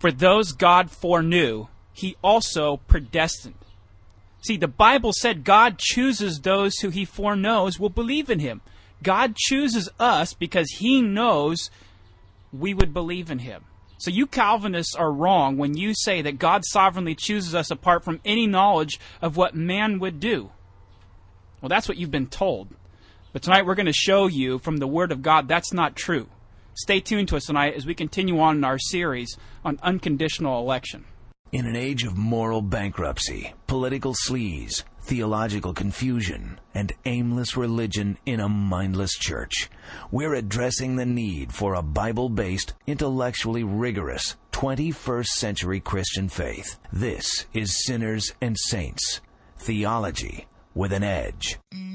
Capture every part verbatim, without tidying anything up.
For those God foreknew, he also predestined. See, the Bible said God chooses those who he foreknows will believe in him. God chooses us because he knows we would believe in him. So you Calvinists are wrong when you say that God sovereignly chooses us apart from any knowledge of what man would do. Well, that's what you've been told. But tonight we're going to show you from the Word of God that's not true. Stay tuned to us tonight as we continue on in our series on unconditional election. In an age of moral bankruptcy, political sleaze, theological confusion, and aimless religion in a mindless church, we're addressing the need for a Bible-based, intellectually rigorous, twenty-first century Christian faith. This is Sinners and Saints, theology with an edge.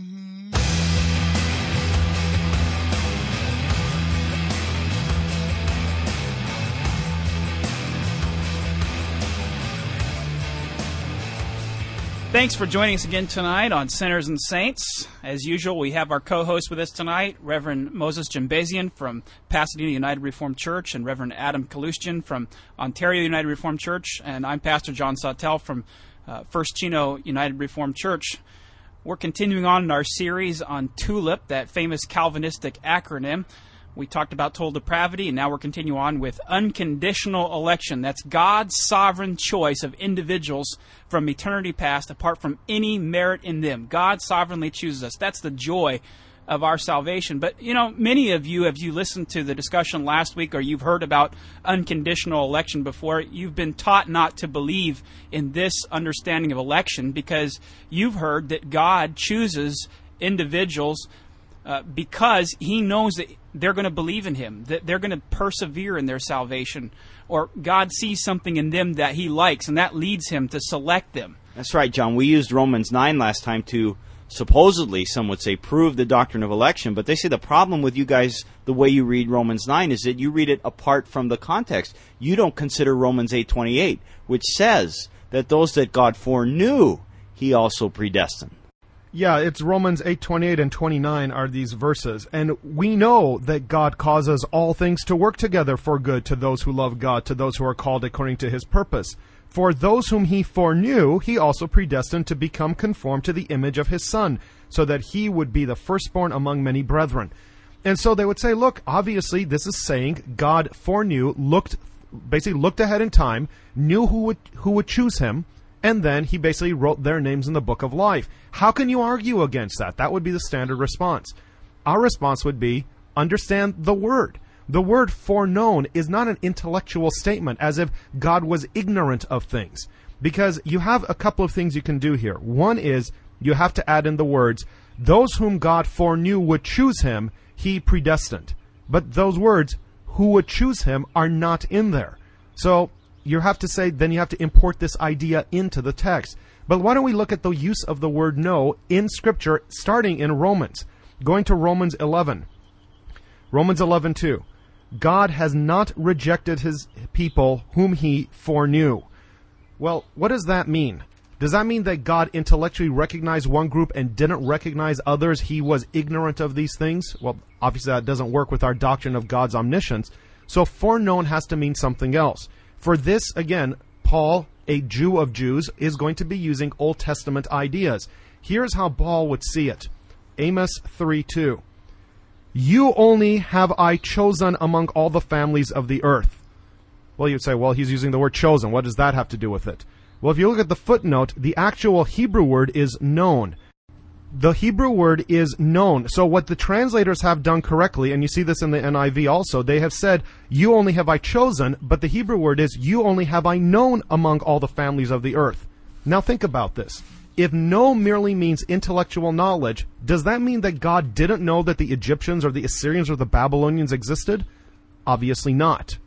Thanks for joining us again tonight on Sinners and Saints. As usual, we have our co-host with us tonight, Reverend Moses Jimbazian from Pasadena United Reformed Church and Reverend Adam Kalustian from Ontario United Reformed Church. And I'm Pastor John Sawtelle from uh, First Chino United Reformed Church. We're continuing on in our series on TULIP, that famous Calvinistic acronym. We talked about total depravity, and now we're continuing on with unconditional election. That's God's sovereign choice of individuals from eternity past apart from any merit in them. God sovereignly chooses us. That's the joy of our salvation. But, you know, many of you, if you listened to the discussion last week or you've heard about unconditional election before, you've been taught not to believe in this understanding of election because you've heard that God chooses individuals Uh, because he knows that they're going to believe in him, that they're going to persevere in their salvation, or God sees something in them that he likes, and that leads him to select them. That's right, John. We used Romans nine last time to supposedly, some would say, prove the doctrine of election, but they say the problem with you guys, the way you read Romans nine, is that you read it apart from the context. You don't consider Romans eight twenty-eight, which says that those that God foreknew, he also predestined. Yeah, it's Romans eight twenty-eight and twenty-nine are these verses. And we know that God causes all things to work together for good to those who love God, to those who are called according to his purpose. For those whom he foreknew, he also predestined to become conformed to the image of his Son, so that he would be the firstborn among many brethren. And so they would say, look, obviously this is saying God foreknew, looked, basically looked ahead in time, knew who would, who would choose him, and then he basically wrote their names in the book of life. How can you argue against that? That would be the standard response. Our response would be, understand the word. The word foreknown is not an intellectual statement, as if God was ignorant of things. Because you have a couple of things you can do here. One is, you have to add in the words, those whom God foreknew would choose him, he predestined. But those words, who would choose him, are not in there. So you have to say, then you have to import this idea into the text. But why don't we look at the use of the word know in Scripture, starting in Romans. Going to Romans eleven. Romans eleven two. God has not rejected his people whom he foreknew. Well, what does that mean? Does that mean that God intellectually recognized one group and didn't recognize others? He was ignorant of these things? Well, obviously that doesn't work with our doctrine of God's omniscience. So foreknown has to mean something else. For this, again, Paul, a Jew of Jews, is going to be using Old Testament ideas. Here's how Paul would see it. Amos three two. You only have I chosen among all the families of the earth. Well, you'd say, well, he's using the word chosen. What does that have to do with it? Well, if you look at the footnote, the actual Hebrew word is known. The Hebrew word is known. So what the translators have done correctly, and you see this in the N I V also, they have said, you only have I chosen, but the Hebrew word is, you only have I known among all the families of the earth. Now think about this. If know merely means intellectual knowledge, does that mean that God didn't know that the Egyptians or the Assyrians or the Babylonians existed? Obviously not.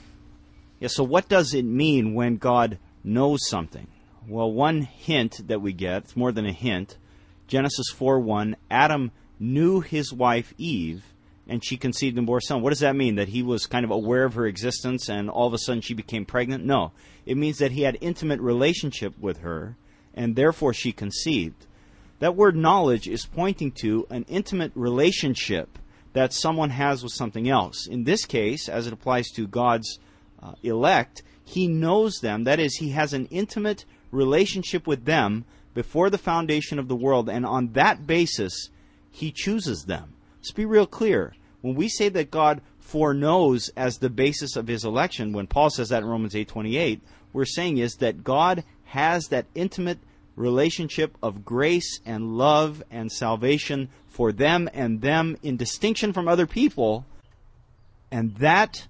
Yeah, so what does it mean when God knows something? Well, one hint that we get, it's more than a hint, Genesis four one, Adam knew his wife Eve, and she conceived and bore a son. What does that mean? That he was kind of aware of her existence and all of a sudden she became pregnant? No. It means that he had intimate relationship with her, and therefore she conceived. That word knowledge is pointing to an intimate relationship that someone has with something else. In this case, as it applies to God's uh, elect, he knows them. That is, he has an intimate relationship with them before the foundation of the world, and on that basis, he chooses them. Let's be real clear. When we say that God foreknows as the basis of his election, when Paul says that in Romans eight twenty-eight, we're saying is that God has that intimate relationship of grace and love and salvation for them and them in distinction from other people, and that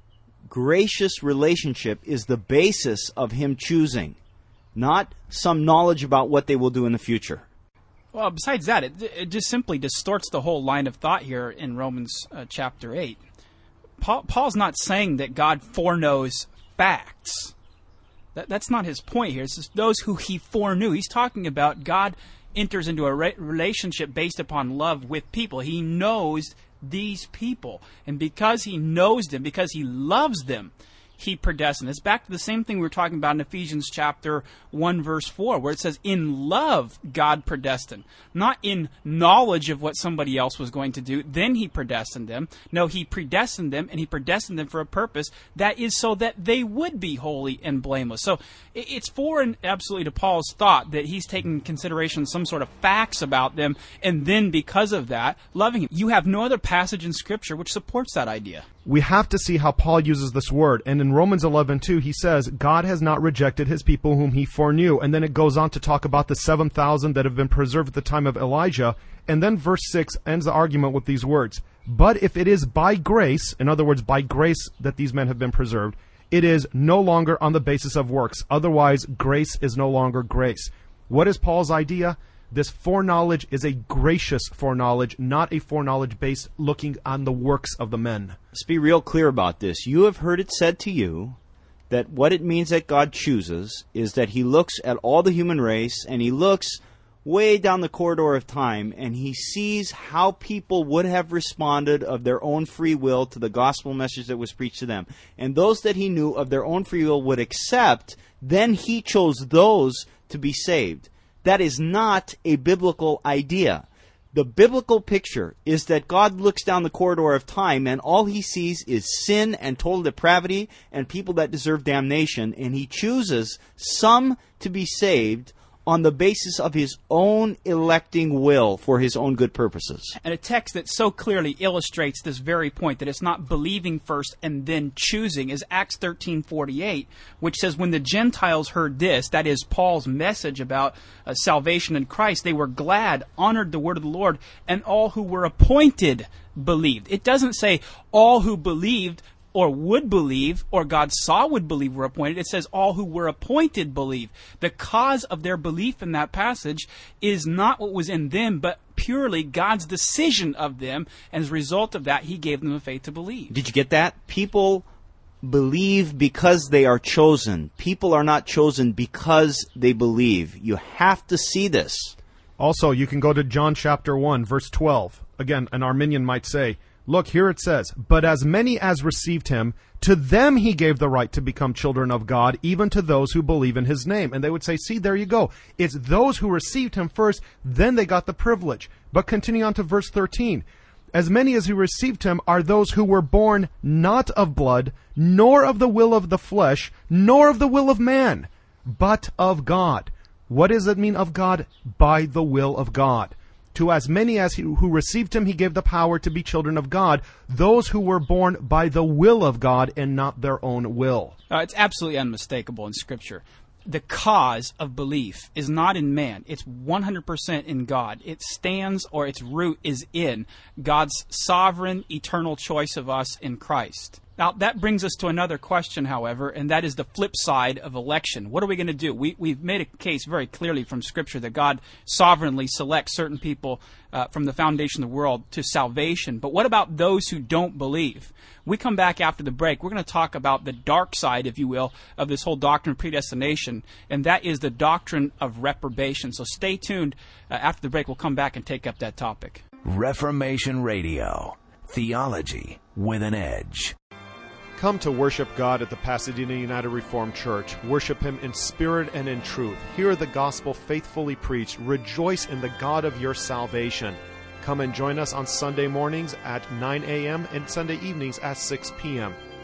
gracious relationship is the basis of him choosing, not some knowledge about what they will do in the future. Well, besides that, it, it just simply distorts the whole line of thought here in Romans uh, chapter eight. Paul, Paul's not saying that God foreknows facts. That, that's not his point here. It's just those who he foreknew. He's talking about God enters into a re- relationship based upon love with people. He knows these people. And because he knows them, because he loves them, he predestined. It's back to the same thing we were talking about in Ephesians chapter one, verse four, where it says, in love, God predestined. Not in knowledge of what somebody else was going to do, then he predestined them. No, he predestined them, and he predestined them for a purpose. That is so that they would be holy and blameless. So it's foreign absolutely to Paul's thought that he's taking into consideration some sort of facts about them, and then because of that, loving him. You have no other passage in Scripture which supports that idea. We have to see how Paul uses this word. And in Romans eleven two, he says, God has not rejected his people whom he foreknew. And then it goes on to talk about the seven thousand that have been preserved at the time of Elijah. And then verse six ends the argument with these words. But if it is by grace, in other words, by grace that these men have been preserved, it is no longer on the basis of works. Otherwise, grace is no longer grace. What is Paul's idea? This foreknowledge is a gracious foreknowledge, not a foreknowledge based looking on the works of the men. Let's be real clear about this. You have heard it said to you that what it means that God chooses is that he looks at all the human race, and he looks way down the corridor of time, and he sees how people would have responded of their own free will to the gospel message that was preached to them. And those that he knew of their own free will would accept, then he chose those to be saved. That is not a biblical idea. The biblical picture is that God looks down the corridor of time, and all he sees is sin and total depravity and people that deserve damnation, and he chooses some to be saved on the basis of his own electing will for his own good purposes. And a text that so clearly illustrates this very point, that it's not believing first and then choosing, is Acts thirteen forty-eight, which says, when the Gentiles heard this, that is Paul's message about uh, salvation in Christ, they were glad, honored the word of the Lord, and all who were appointed believed. It doesn't say all who believed or would believe, or God saw would believe were appointed. It says all who were appointed believe. The cause of their belief in that passage is not what was in them, but purely God's decision of them, and as a result of that, he gave them the faith to believe. Did you get that? People believe because they are chosen. People are not chosen because they believe. You have to see this. Also, you can go to John chapter one, verse twelve. Again, an Arminian might say, look, here it says, but as many as received him, to them he gave the right to become children of God, even to those who believe in his name. And they would say, see, there you go. It's those who received him first, then they got the privilege. But continue on to verse thirteen. As many as who received him are those who were born not of blood, nor of the will of the flesh, nor of the will of man, but of God. What does it mean of God? By the will of God. To as many as he, who received him, he gave the power to be children of God, those who were born by the will of God and not their own will. Uh, it's absolutely unmistakable in Scripture. The cause of belief is not in man. It's one hundred percent in God. It stands, or its root is in God's sovereign, eternal choice of us in Christ. Now, that brings us to another question, however, and that is the flip side of election. What are we going to do? We, we've made a case very clearly from Scripture that God sovereignly selects certain people uh, from the foundation of the world to salvation. But what about those who don't believe? We come back after the break. We're going to talk about the dark side, if you will, of this whole doctrine of predestination, and that is the doctrine of reprobation. So stay tuned. Uh, after the break, we'll come back and take up that topic. Reformation Radio. Theology with an edge. Come to worship God at the Pasadena United Reformed Church. Worship him in spirit and in truth. Hear the gospel faithfully preached. Rejoice in the God of your salvation. Come and join us on Sunday mornings at nine a.m. and Sunday evenings at six p.m.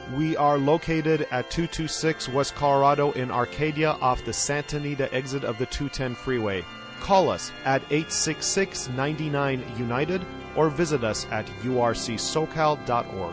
We are located at two two six West Colorado in Arcadia off the Santa Anita exit of the two ten freeway. Call us at eight six six, nine nine, United or visit us at u r c socal dot org.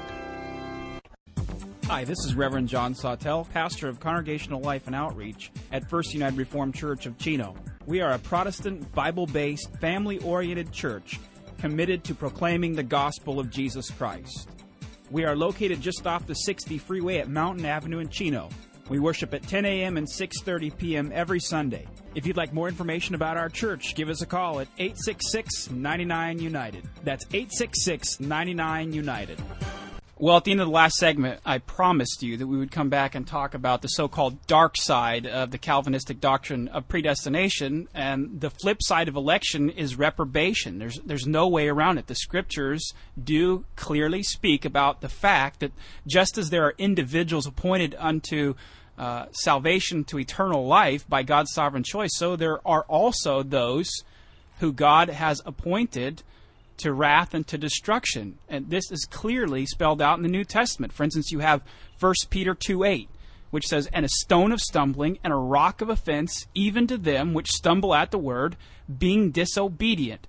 Hi, this is Reverend John Sawtell, pastor of Congregational Life and Outreach at First United Reformed Church of Chino. We are a Protestant, Bible-based, family-oriented church committed to proclaiming the gospel of Jesus Christ. We are located just off the sixty freeway at Mountain Avenue in Chino. We worship at ten a.m. and six thirty p.m. every Sunday. If you'd like more information about our church, give us a call at eight six six, nine nine, United. That's eight six six, nine nine, United. Well, at the end of the last segment, I promised you that we would come back and talk about the so-called dark side of the Calvinistic doctrine of predestination, and the flip side of election is reprobation. There's there's no way around it. The Scriptures do clearly speak about the fact that just as there are individuals appointed unto uh, salvation to eternal life by God's sovereign choice, so there are also those who God has appointed to wrath and to destruction. And this is clearly spelled out in the New Testament. For instance, you have First Peter two eight, which says, "And a stone of stumbling and a rock of offense, even to them which stumble at the word, being disobedient,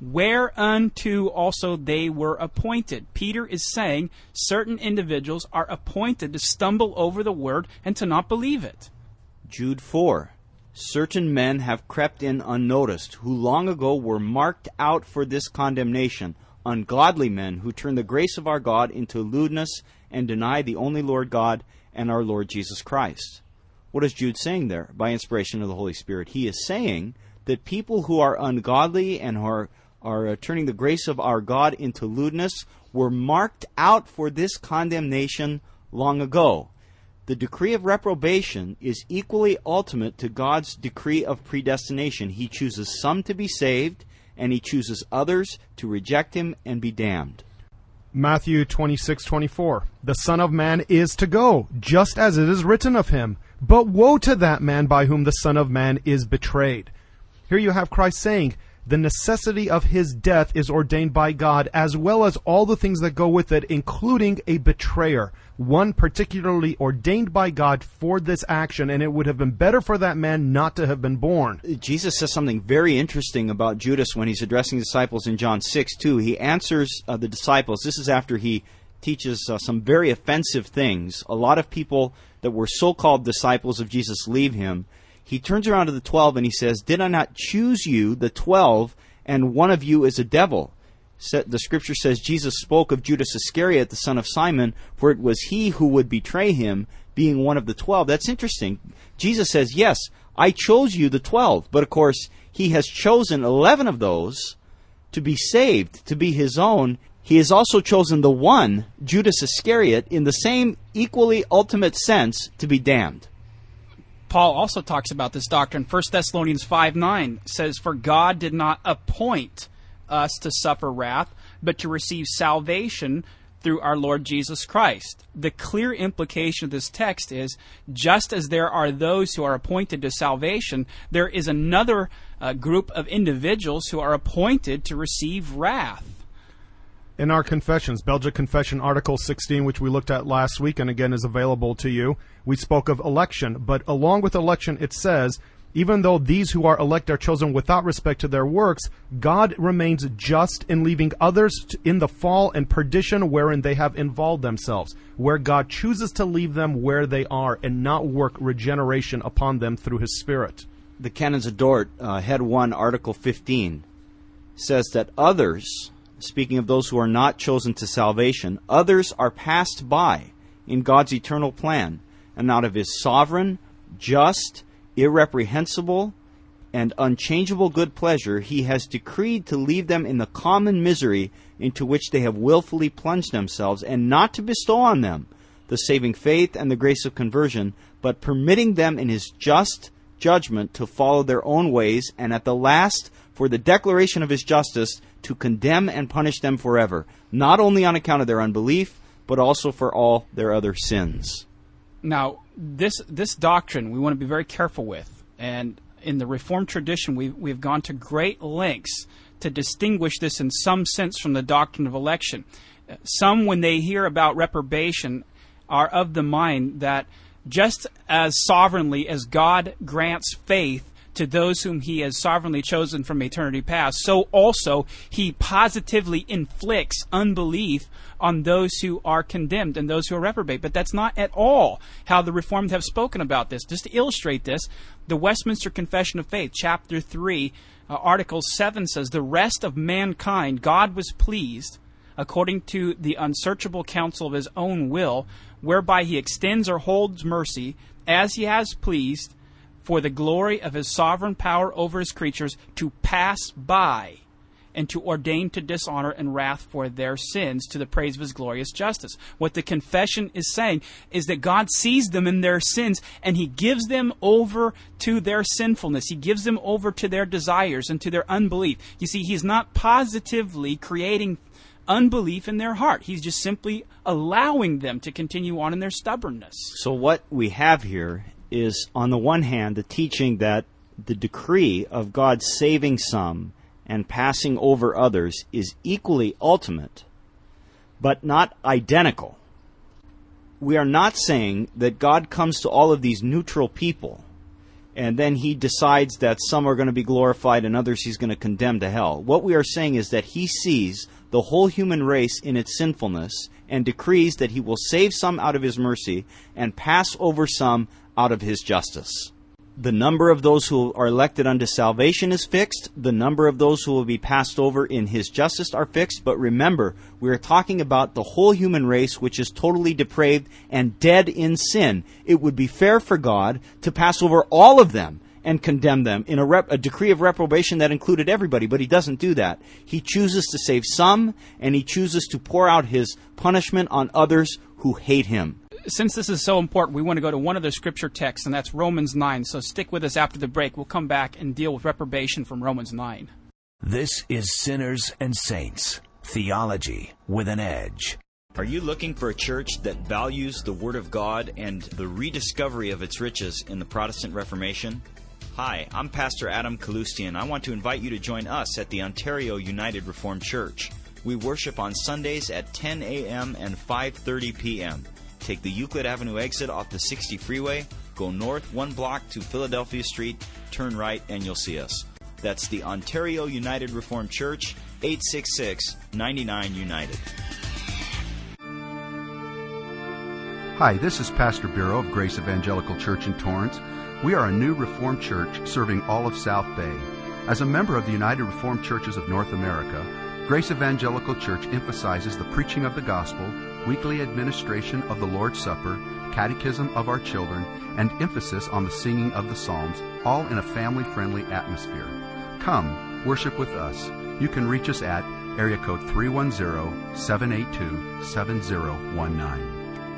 whereunto also they were appointed." Peter is saying certain individuals are appointed to stumble over the word and to not believe it. Jude four. Certain men have crept in unnoticed, who long ago were marked out for this condemnation, ungodly men who turn the grace of our God into lewdness and deny the only Lord God and our Lord Jesus Christ. What is Jude saying there by inspiration of the Holy Spirit? He is saying that people who are ungodly and are, are uh, turning the grace of our God into lewdness were marked out for this condemnation long ago. The decree of reprobation is equally ultimate to God's decree of predestination. He chooses some to be saved, and He chooses others to reject Him and be damned. Matthew twenty-six twenty-four. The Son of Man is to go, just as it is written of Him. But woe to that man by whom the Son of Man is betrayed. Here you have Christ saying, the necessity of His death is ordained by God, as well as all the things that go with it, including a betrayer, one particularly ordained by God for this action, and it would have been better for that man not to have been born. Jesus says something very interesting about Judas when He's addressing the disciples in John six two. He answers uh, the disciples. This is after He teaches uh, some very offensive things. A lot of people that were so-called disciples of Jesus leave Him. He turns around to the twelve and He says, "Did I not choose you, the twelve, and one of you is a devil?" The Scripture says Jesus spoke of Judas Iscariot, the son of Simon, for it was he who would betray Him, being one of the twelve. That's interesting. Jesus says, yes, I chose you, the twelve, but of course He has chosen eleven of those to be saved, to be His own. He has also chosen the one, Judas Iscariot, in the same equally ultimate sense, to be damned. Paul also talks about this doctrine. First Thessalonians five nine says, "For God did not appoint us to suffer wrath, but to receive salvation through our Lord Jesus Christ." The clear implication of this text is, just as there are those who are appointed to salvation, there is another uh, group of individuals who are appointed to receive wrath. In our confessions, Belgic Confession Article sixteen, which we looked at last week and again is available to you, we spoke of election. But along with election, it says, even though these who are elect are chosen without respect to their works, God remains just in leaving others in the fall and perdition wherein they have involved themselves, where God chooses to leave them where they are and not work regeneration upon them through His Spirit. The Canons of Dort, uh, Head one, Article fifteen, says that others, speaking of those who are not chosen to salvation, others are passed by in God's eternal plan, and out of His sovereign, just, irreprehensible, and unchangeable good pleasure, He has decreed to leave them in the common misery into which they have willfully plunged themselves, and not to bestow on them the saving faith and the grace of conversion, but permitting them in His just judgment to follow their own ways, and at the last, for the declaration of His justice, to condemn and punish them forever, not only on account of their unbelief, but also for all their other sins. Now, this this doctrine we want to be very careful with, and in the Reformed tradition we've, we've gone to great lengths to distinguish this in some sense from the doctrine of election. Some, when they hear about reprobation, are of the mind that just as sovereignly as God grants faith to those whom he has sovereignly chosen from eternity past, so also he positively inflicts unbelief on those who are condemned and those who are reprobate. But that's not at all how the Reformed have spoken about this. Just to illustrate this, the Westminster Confession of Faith, chapter three, uh, article seven says, "The rest of mankind God was pleased, according to the unsearchable counsel of his own will, whereby he extends or holds mercy, as he has pleased, for the glory of his sovereign power over his creatures, to pass by, and to ordain to dishonor and wrath for their sins, to the praise of his glorious justice." What the confession is saying is that God sees them in their sins, and he gives them over to their sinfulness. He gives them over to their desires and to their unbelief. You see, he's not positively creating unbelief in their heart. He's just simply allowing them to continue on in their stubbornness. So what we have here is, on the one hand, the teaching that the decree of God saving some and passing over others is equally ultimate, but not identical. We are not saying that God comes to all of these neutral people and then he decides that some are going to be glorified and others he's going to condemn to hell. What we are saying is that he sees the whole human race in its sinfulness and decrees that he will save some out of his mercy and pass over some out of his justice. The number of those who are elected unto salvation is fixed. The number of those who will be passed over in his justice are fixed. But remember, we are talking about the whole human race, which is totally depraved and dead in sin. It would be fair for God to pass over all of them and condemn them in a, rep- a decree of reprobation that included everybody, but he doesn't do that. He chooses to save some, and he chooses to pour out his punishment on others who hate him. Since this is so important, we want to go to one of the scripture texts, and that's Romans nine. So stick with us after the break. We'll come back and deal with reprobation from Romans nine. This is Sinners and Saints, theology with an edge. Are you looking for a church that values the Word of God and the rediscovery of its riches in the Protestant Reformation? Hi, I'm Pastor Adam Kaloostian. I want to invite you to join us at the Ontario United Reformed Church. We worship on Sundays at ten a.m. and five thirty p.m. Take the Euclid Avenue exit off the sixty freeway, go north one block to Philadelphia Street, turn right, and you'll see us. That's the Ontario United Reformed Church, eight six six, nine nine United. Hi, this is Pastor Bureau of Grace Evangelical Church in Torrance. We are a new Reformed church serving all of South Bay. As a member of the United Reformed Churches of North America, Grace Evangelical Church emphasizes the preaching of the gospel, weekly administration of the Lord's Supper, catechism of our children, and emphasis on the singing of the Psalms, all in a family-friendly atmosphere. Come, worship with us. You can reach us at area code three one zero, seven eight two, seven zero one nine.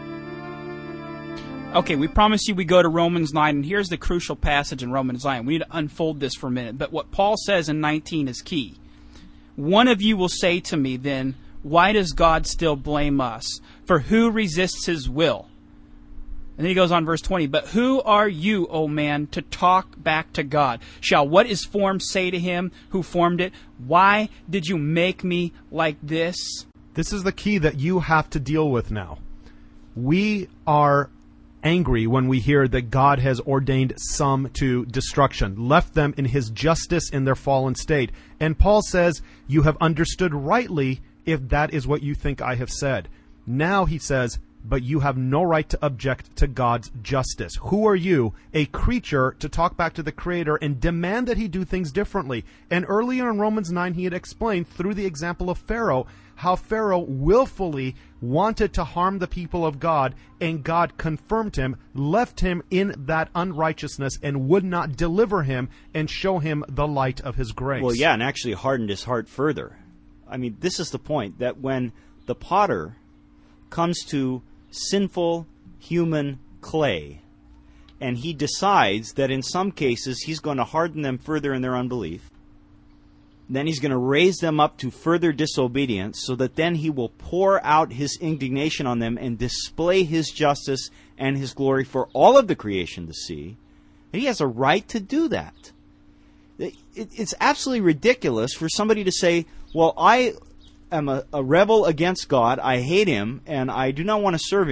Okay, we promised you we go to Romans nine, and here's the crucial passage in Romans nine. We need to unfold this for a minute, but what Paul says in nineteen is key. One of you will say to me then, why does God still blame us? For who resists his will? And then he goes on verse twenty, but who are you, O man, to talk back to God? Shall what is formed say to him who formed it, why did you make me like this? This is the key that you have to deal with now. We are angry when we hear that God has ordained some to destruction, left them in his justice in their fallen state. And Paul says, you have understood rightly if that is what you think I have said. Now he says, but you have no right to object to God's justice. Who are you, a creature, to talk back to the Creator and demand that he do things differently? And earlier in Romans nine, he had explained through the example of Pharaoh how Pharaoh willfully wanted to harm the people of God, and God confirmed him, left him in that unrighteousness, and would not deliver him and show him the light of his grace. Well, yeah, and actually hardened his heart further. I mean, this is the point, that when the potter comes to sinful human clay, and he decides that in some cases he's going to harden them further in their unbelief, then he's going to raise them up to further disobedience, so that then he will pour out his indignation on them and display his justice and his glory for all of the creation to see. And he has a right to do that. It's absolutely ridiculous for somebody to say, well, I am a, a rebel against God, I hate him, and I do not want to serve him,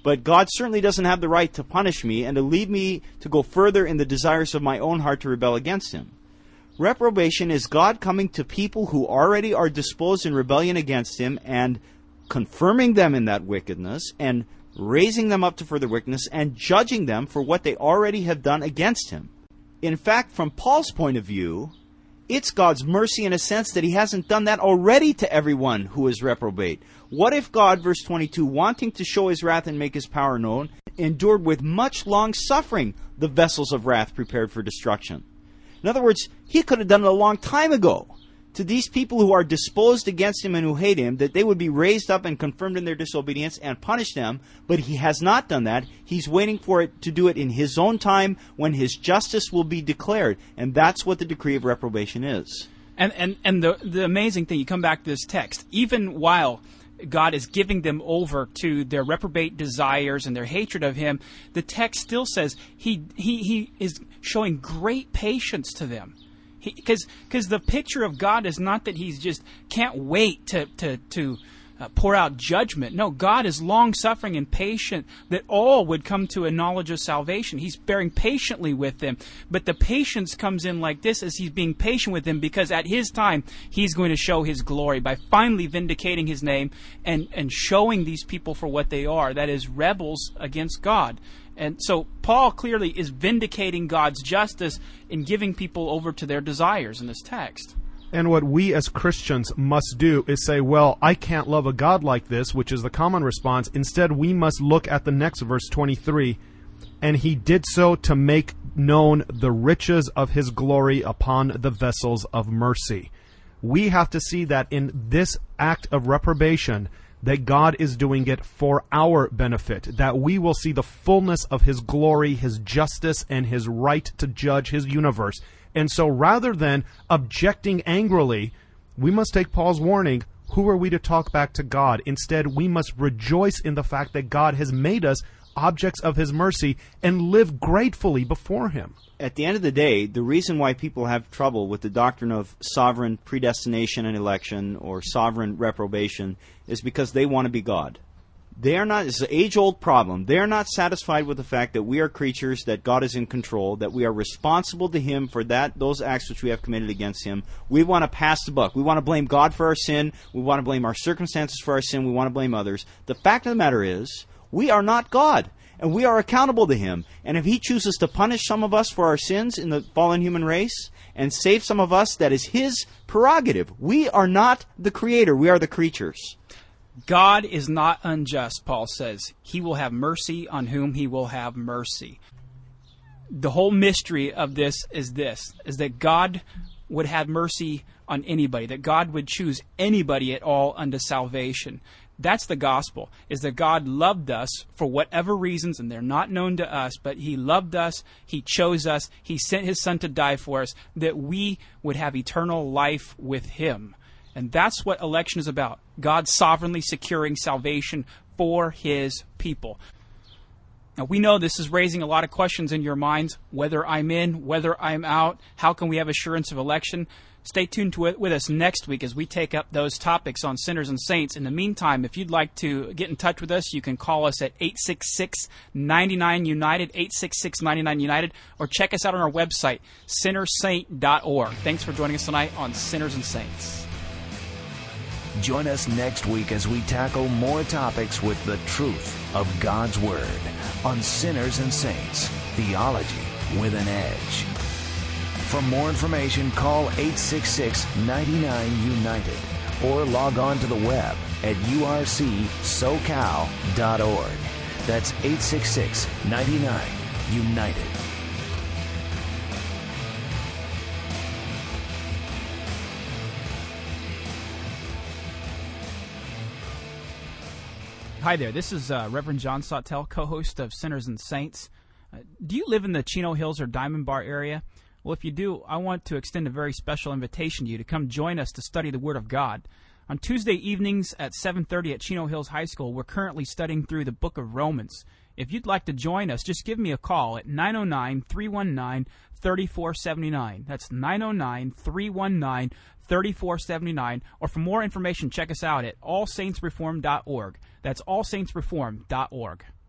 but God certainly doesn't have the right to punish me and to lead me to go further in the desires of my own heart to rebel against Him. Reprobation is God coming to people who already are disposed in rebellion against Him and confirming them in that wickedness and raising them up to further wickedness and judging them for what they already have done against Him. In fact, from Paul's point of view, it's God's mercy in a sense that He hasn't done that already to everyone who is reprobate. What if God, verse twenty-two, wanting to show His wrath and make His power known, endured with much long suffering the vessels of wrath prepared for destruction? In other words, He could have done it a long time ago to these people who are disposed against Him and who hate Him, that they would be raised up and confirmed in their disobedience and punish them, but He has not done that. He's waiting for it to do it in His own time when His justice will be declared, and that's what the decree of reprobation is. And and, and the, the amazing thing, you come back to this text, even while God is giving them over to their reprobate desires and their hatred of Him, the text still says He He, he is showing great patience to them. Because because the picture of God is not that He's just can't wait to to to uh, pour out judgment. No, God is long-suffering and patient that all would come to a knowledge of salvation. He's bearing patiently with them. But the patience comes in like this, as He's being patient with them, because at His time He's going to show His glory by finally vindicating His name and, and showing these people for what they are, that is, rebels against God. And so Paul clearly is vindicating God's justice in giving people over to their desires in this text. And what we as Christians must do is say, well, I can't love a God like this, which is the common response. Instead, we must look at the next verse, twenty-three. And He did so to make known the riches of His glory upon the vessels of mercy. We have to see that in this act of reprobation, that God is doing it for our benefit, that we will see the fullness of His glory, His justice, and His right to judge His universe. And so rather than objecting angrily, we must take Paul's warning. Who are we to talk back to God? Instead, we must rejoice in the fact that God has made us objects of His mercy and live gratefully before Him. At the end of the day, the reason why people have trouble with the doctrine of sovereign predestination and election or sovereign reprobation is because they want to be God. They are not, it's an age-old problem. They are not satisfied with the fact that we are creatures, that God is in control, that we are responsible to Him for that those acts which we have committed against Him. We want to pass the buck. We want to blame God for our sin. We want to blame our circumstances for our sin. We want to blame others. The fact of the matter is, we are not God, and we are accountable to Him. And if He chooses to punish some of us for our sins in the fallen human race and save some of us, that is His prerogative. We are not the Creator. We are the creatures. God is not unjust, Paul says. He will have mercy on whom He will have mercy. The whole mystery of this is this, is that God would have mercy on anybody, that God would choose anybody at all unto salvation. That's the gospel, is that God loved us for whatever reasons, and they're not known to us, but He loved us, He chose us, He sent His Son to die for us, that we would have eternal life with Him. And that's what election is about, God sovereignly securing salvation for His people. Now, we know this is raising a lot of questions in your minds, whether I'm in, whether I'm out, how can we have assurance of election? Stay tuned to it with us next week as we take up those topics on sinners and saints. In the meantime, if you'd like to get in touch with us, you can call us at eight six six, nine nine, United, eight six six, nine nine, United, or check us out on our website, sinner saint dot org. Thanks for joining us tonight on Sinners and Saints. Join us next week as we tackle more topics with the truth of God's Word on Sinners and Saints, Theology with an Edge. For more information, call eight six six, nine nine, United or log on to the web at U R C socal dot org. That's eight six six, nine nine, United. Hi there, this is uh, Reverend John Sawtelle, co-host of Sinners and Saints. Uh, do you live in the Chino Hills or Diamond Bar area? Well, if you do, I want to extend a very special invitation to you to come join us to study the Word of God. On Tuesday evenings at seven thirty at Chino Hills High School, we're currently studying through the book of Romans. If you'd like to join us, just give me a call at nine oh nine, three one nine, three four seven nine. That's nine oh nine, three one nine, three four seven nine. Or for more information, check us out at all saints reformed dot org. That's all saints reformed dot org.